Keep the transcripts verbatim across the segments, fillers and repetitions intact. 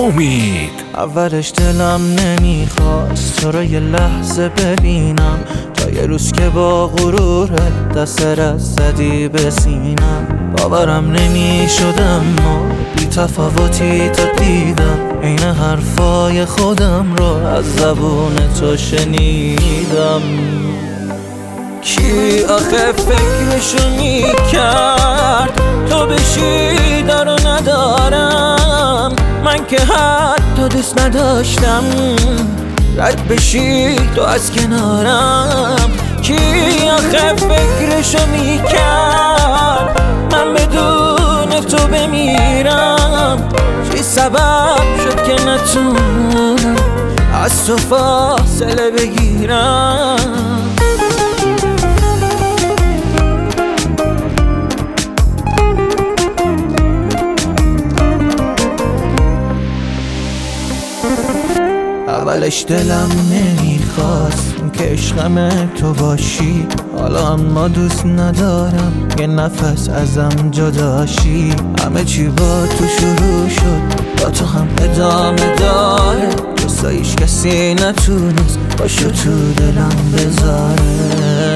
امید. اولش دلم نمیخواست تو رو یه لحظه ببینم، تا یه روز که با غرورت دست رد زدی به سینم. باورم نمیشد اما بی تفاوتی تو دیدم، عین حرفای خودم رو از زبون تو شنیدم. کی آخه فکرشو میکرد تو بشی دارو ندارم، من که حتی دوست نداشتم رد بشی تو از کنارم. کی آخه فکرشو میکرد من بدون تو بمیرم، چی سبب شد که نتونم از تو فاصله بگیرم. اولش دلم نمیخواست که عشقم تو باشی، حالا اما دوست ندارم یه نفس ازم جداشی. همه چی با تو شروع شد، با تو هم ادامه داره، جستایش کسی نتونست باشو تو دلم بذاره.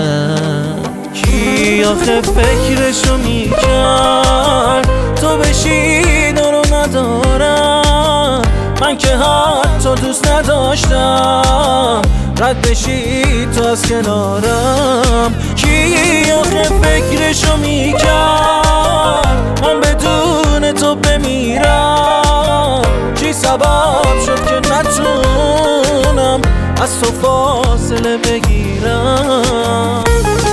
کی آخه فکرشو میکرد تو بشی دارو ندارم، من که حتی دوست نداشتم رد بشی تو از کنارم. کی آخه فکرشو میکرد من بدون تو بمیرم، چی سبب شد که نتونم از تو فاصله بگیرم.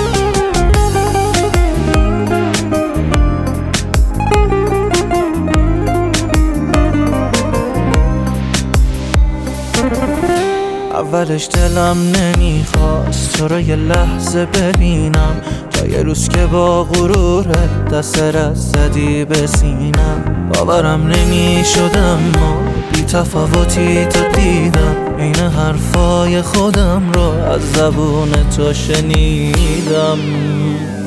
اولش دلم نمیخواست تو رو یه لحظه ببینم، تا یه روز که با غرورت دست رد زدی به سینم. باورم نمیشد اما بی تفاوتی تو دیدم، عین حرفای خودم رو از زبون تو شنیدم.